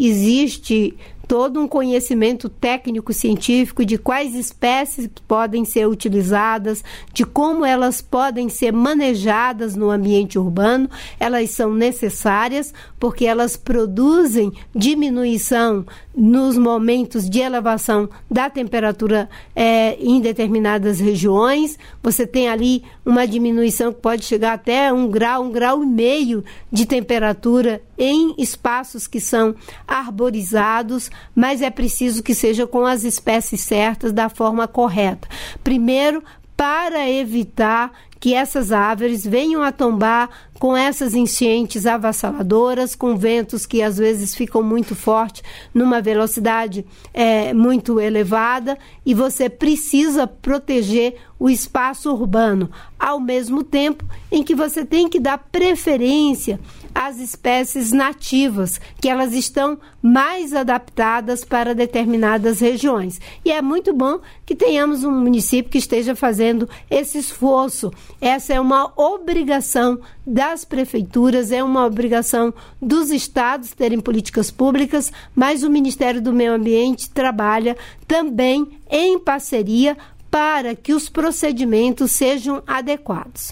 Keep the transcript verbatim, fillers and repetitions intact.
existe todo um conhecimento técnico-científico de quais espécies podem ser utilizadas, de como elas podem ser manejadas no ambiente urbano. Elas são necessárias porque elas produzem diminuição nos momentos de elevação da temperatura é, em determinadas regiões. Você tem ali uma diminuição que pode chegar até um grau, um grau e meio de temperatura em espaços que são arborizados, mas é preciso que seja com as espécies certas, da forma correta. Primeiro, para evitar que essas árvores venham a tombar com essas enchentes avassaladoras, com ventos que às vezes ficam muito fortes, numa velocidade é, muito elevada, e você precisa proteger o espaço urbano, ao mesmo tempo em que você tem que dar preferência às espécies nativas, que elas estão mais adaptadas para determinadas regiões. E é muito bom que tenhamos um município que esteja fazendo esse esforço. Essa é uma obrigação das prefeituras, é uma obrigação dos estados terem políticas públicas, mas o Ministério do Meio Ambiente trabalha também em parceria para que os procedimentos sejam adequados.